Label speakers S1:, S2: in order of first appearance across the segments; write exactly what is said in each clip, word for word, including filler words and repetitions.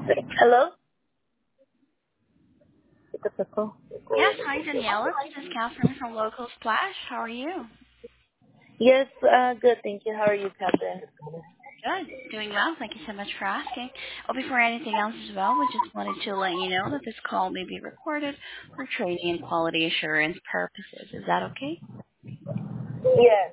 S1: Hello? What the fuck?
S2: Yes, hi Daniela. This is Catherine from Local Splash. How are you?
S1: Yes, uh, good, thank you. How are you, Captain?
S2: Good. Doing well. Thank you so much for asking. Oh, before anything else as well, we just wanted to let you know that this call may be recorded for training and quality assurance purposes. Is that okay?
S1: Yes.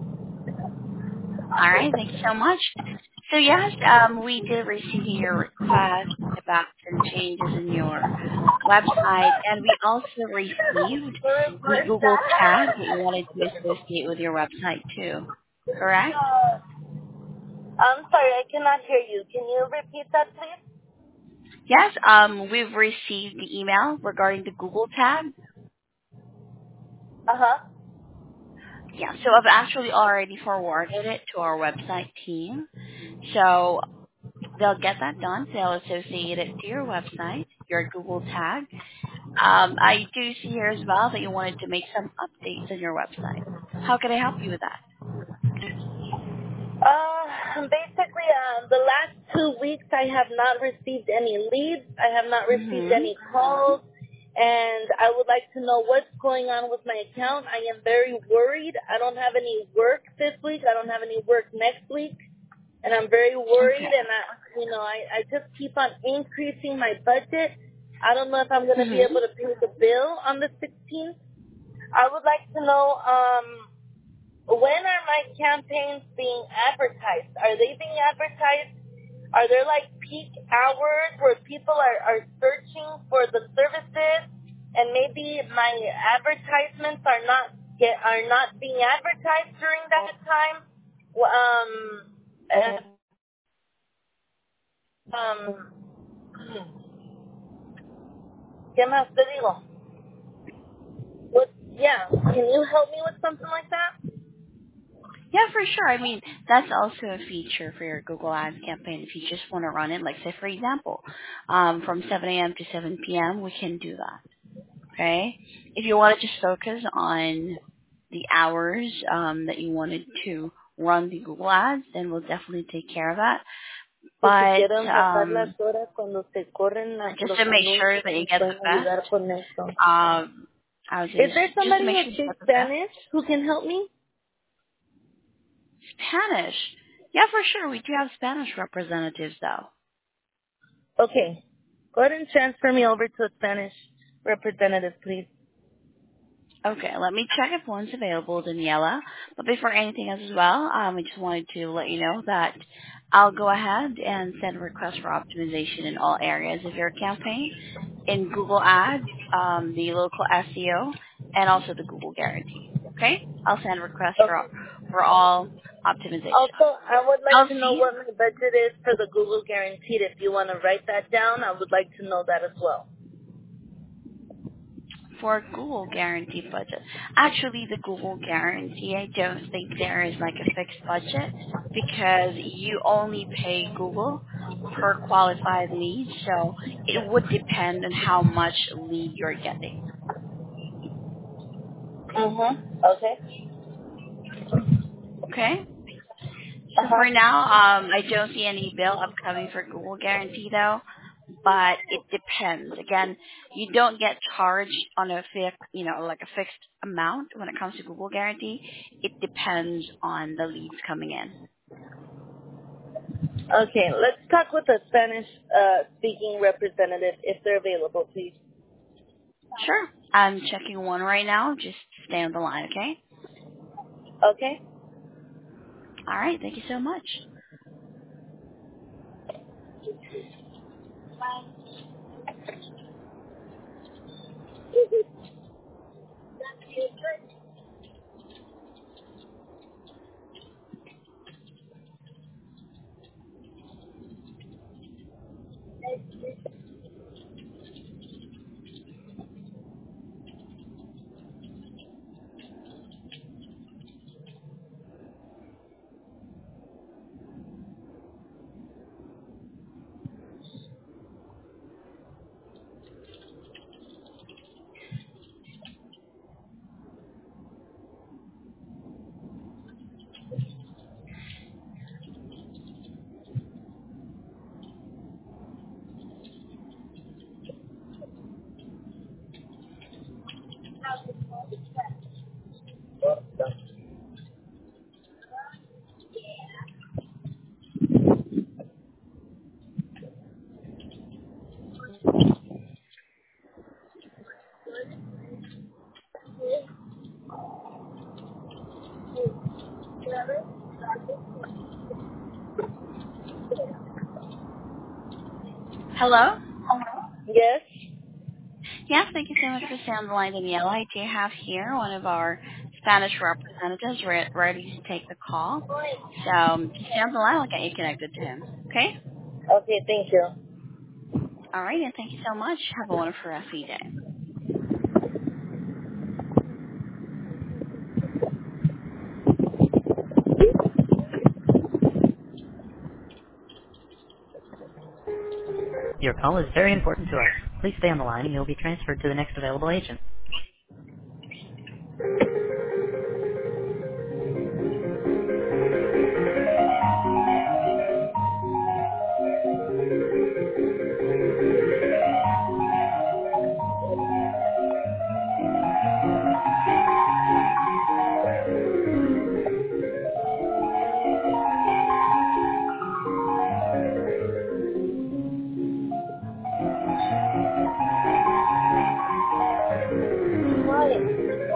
S2: All right. Thank you so much. So yes, um, we did receive your request about some changes in your website, and we also received the Google tag that you wanted to associate with your website too. Correct?
S1: I'm sorry, I cannot hear you. Can you repeat that, please?
S2: Yes, um, we've received the email regarding the Google tag.
S1: Uh-huh.
S2: Yeah, so I've actually already forwarded it to our website team. So they'll get that done. They'll associate it to your website, your Google tag. Um, I do see here as well that you wanted to make some updates on your website. How can I help you with that?
S1: Uh, basically, um, the last two weeks I have not received any leads. I have not received
S2: Mm-hmm.
S1: any calls. And I would like to know what's going on with my account. I am very worried. I don't have any work this week. I don't have any work next week. And I'm very worried,
S2: Okay.
S1: and I, you know, I, I just keep on increasing my budget. I don't know if I'm going to be
S2: Mm-hmm.
S1: able to pay the bill on the sixteenth. I would like to know, um, when are my campaigns being advertised? Are they being advertised? Are there like peak hours where people are, are searching for the services, and maybe my advertisements are not get are not being advertised during that time? Well, Um, uh, um, ¿Qué más te digo? What, yeah, can you help me with something like that?
S2: Yeah, for sure. I mean, that's also a feature for your Google Ads campaign. If you just want to run it, like say for example, um, from seven a m to seven p m, we can do that. Okay. If you want to just focus on the hours um, that you wanted to run the Google Ads, then we'll definitely take care of that.
S1: Que si
S2: But
S1: quieren bajar las
S2: um,
S1: horas cuando se corren la-
S2: just
S1: los
S2: to make sure
S1: anuncios,
S2: that you
S1: me
S2: get the
S1: pueden
S2: best,
S1: ayudar con esto.
S2: um, I was
S1: Is
S2: just
S1: there
S2: just to
S1: somebody
S2: make
S1: who
S2: sure you
S1: speaks
S2: get the best.
S1: Spanish who can help me?
S2: Spanish. Yeah, for sure. We do have Spanish representatives, though.
S1: Okay. Go ahead and transfer me over to a Spanish representative, please.
S2: Okay, let me check if one's available, Daniela. But before anything else as well, um, I just wanted to let you know that I'll go ahead and send a request for optimization in all areas of your campaign, in Google Ads, um, the local S E O, and also the Google Guarantee. Okay? I'll send requests for
S1: Okay.
S2: for all optimization.
S1: Also, I would like
S2: I'll
S1: to know
S2: see.
S1: what my budget is for the Google Guaranteed. If you want to write that down, I would like to know that as well.
S2: For Google Guarantee budget. Actually, the Google Guarantee, I don't think there is like a fixed budget because you only pay Google per qualified lead, so it would depend on how much lead you're getting.
S1: Mm-hmm. Okay.
S2: Okay? So
S1: Uh-huh.
S2: for now, um, I don't see any bill upcoming for Google Guarantee though, but it depends. Again, you don't get charged on a fixed, you know, like a fixed amount when it comes to Google Guarantee. It depends on the leads coming in.
S1: Okay, let's talk with a Spanish uh, speaking representative if they're available, please.
S2: Sure. I'm checking one right now. Just stay on the line, okay?
S1: Okay?
S2: All right. Thank you so much. Hello?
S1: Yes.
S2: Yes, thank you so much for staying on the line, Daniela. I do have here one of our Spanish representatives re- ready to take the call. So um, just stay on the line. I'll get you connected to him. Okay?
S1: Okay, thank you.
S2: All right, and thank you so much. Have a wonderful rest of your day.
S3: Your call is very important to us. Please stay on the line and you'll be transferred to the next available agent.
S1: Vale.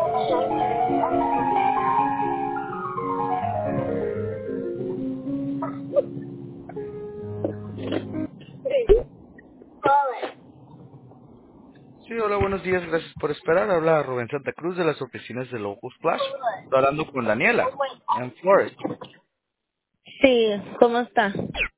S1: Vale.
S4: Sí, hola, buenos días, gracias por esperar. Habla Rubén Santa Cruz de las oficinas de Locus Plus. Estoy hablando con Daniela, en Flores.
S1: Sí, ¿cómo está?